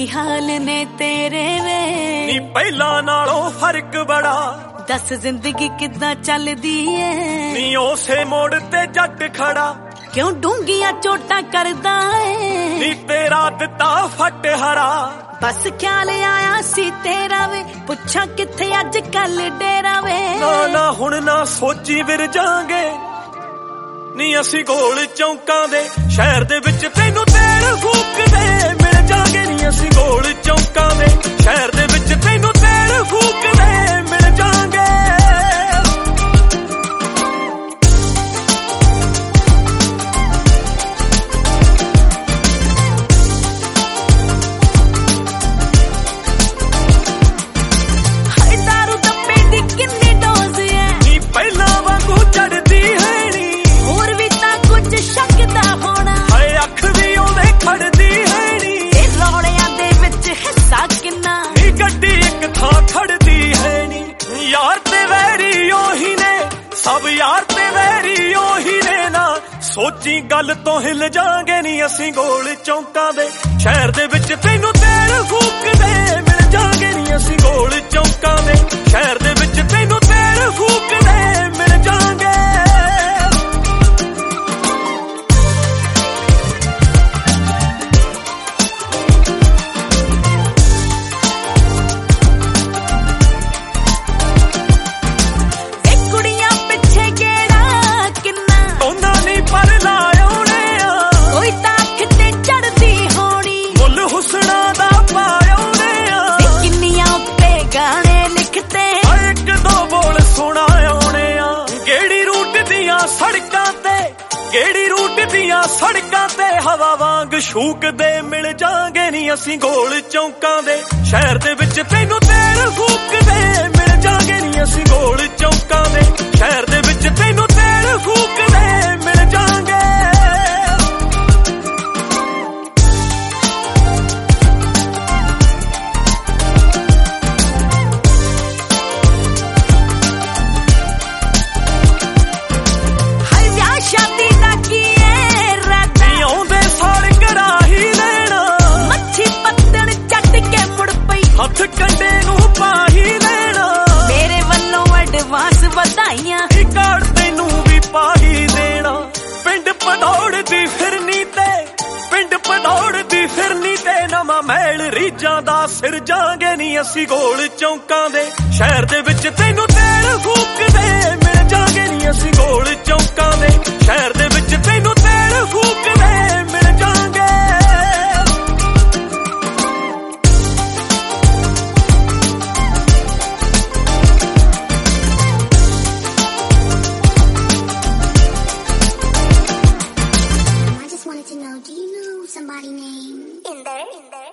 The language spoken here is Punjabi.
ਕੀ ਹਾਲ ਨੇ ਤੇਰੇ ਵੇ ਨੀ ਪਹਿਲਾਂ ਨਾਲੋਂ ਫਰਕ ਬੜਾ ਦੱਸ ਜ਼ਿੰਦਗੀ ਕਿੱਦਾਂ ਚੱਲਦੀ ਏ ਨੀ ਉਸੇ ਮੋੜ ਤੇ ਜੱਟ ਖੜਾ ਕਿਉਂ ਡੂੰਘੀਆਂ ਚੋਟਾਂ ਕਰਦਾ ਏ ਨੀ ਤੇਰਾ ਦਿੱਤਾ ਫਟ ਹਰਾ ਬਸ ਖਿਆਲ ਆਇਆ ਸੀ ਤੇਰਾ ਵੇ ਪੁੱਛਾਂ ਕਿੱਥੇ ਅੱਜ ਕੱਲ ਡੇਰਾ ਵੇ ਨਾ ਹੁਣ ਨਾ ਸੋਚੀ ਵਿਰ ਜਾਾਂਗੇ ਨੀ ਅਸੀਂ ਗੋਲ ਚੌਂਕਾਂ ਦੇ ਸ਼ਹਿਰ ਦੇ ਵਿੱਚ ਤੈਨੂੰ ਤੇਲ ਫੂਕਦੇ ਮਿਲ ਜਾਾਂਗੇ ਨੀ ਅਸੀਂ ਗੋਲ ਚੌਂਕਾਂ ਦੇ ਸ਼ਹਿਰ ਦੇ ਵਿੱਚ ਤੈਨੂੰ ਤੇਲ ਫੂਕਦੇ ਮਿਲ ਜਾਾਂਗੇ ਸਭ ਯਾਰ ਤੇ ਵੈਰੀ ਉਹੀ ਨੇ ਨਾ ਸੋਚੀ ਗੱਲ ਤੋਂ ਹਿੱਲ ਜਾਾਂਗੇ ਨੀ ਅਸੀਂ ਗੋਲ ਚੌਂਕਾਂ ਦੇ ਸ਼ਹਿਰ ਦੇ ਵਿੱਚ ਤੈਨੂੰ ਤੇਲ ਫੂਕਦੇ ਮਿਲ ਜਾਾਂਗੇ ਨੀ ਅਸੀਂ ਗੋਲ ਚੌਂਕਾਂ ਦੇ ਸ਼ਹਿਰ ਦੇ ਵਿੱਚ ਤੈਨੂੰ ਤੇਲ ਫੂਕਦੇ ਮਿਲ ਜਾਾਂਗੇ ਕਿਹੜੀ ਰੂਟ ਦੀਆਂ ਸੜਕਾਂ ਤੇ ਹਵਾ ਵਾਂਗ ਸ਼ੂਕਦੇ ਮਿਲ ਜਾਾਂਗੇ ਨੀ ਅਸੀਂ ਗੋਲ ਚੌਂਕਾਂ ਦੇ ਸ਼ਹਿਰ ਦੇ ਵਿੱਚ ਤੈਨੂੰ ਤੇਲ ਫੂਕਦੇ ਮਿਲ ਜਾਾਂਗੇ ਨੀ ਅਸੀਂ ਗੋਲ ਚੌਂਕਾਂ ਦੇ ਸ਼ਹਿਰ ਦੇ ਵਿੱਚ ਤੈਨੂੰ ਤੇਲ ਫੂਕਦੇ ਮਿਲ ਜਾਾਂਗੇ ਕੰਡੇ ਨੂੰ ਪਾਹੀ ਲੈਣਾ ਮੇਰੇ ਵੱਲੋਂ ਐਡਵਾਂਸ ਵਧਾਈਆਂ ਇਹ ਕਾਰਡ ਤੈਨੂੰ ਵੀ ਪਾਹੀ ਦੇਣਾ ਪਿੰਡ ਪਧੌੜਦੀ ਫਿਰਨੀ ਤੇ ਨਵਾਂ ਮਹਿਲ ਰੀਜਾਂ ਦਾ ਸਿਰ ਜਾਾਂਗੇ ਨੀ ਅਸੀਂ ਗੋਲ ਚੌਂਕਾਂ ਦੇ ਸ਼ਹਿਰ ਦੇ ਵਿੱਚ ਤੈਨੂੰ ਤੇਲ ਫੂਕਦੇ ਮਿਲ ਜਾਾਂਗੇ ਨੀ ਅਸੀਂ ਗੋਲ ਚੌਂਕਾਂ ਦੇ ਸ਼ਹਿਰ ਦੇ ਵਿੱਚ ਤੈਨੂੰ ਤੇਲ ਫੂਕਦੇ ਮਿਲ ਜਾਾਂਗੇ Do you know somebody named in there?